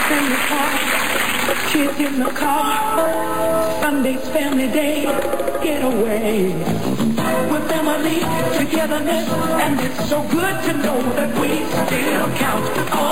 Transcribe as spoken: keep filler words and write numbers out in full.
in the park, kids in the car. Sunday's family day, get away. We're family, togetherness, and it's so good to know that we still count.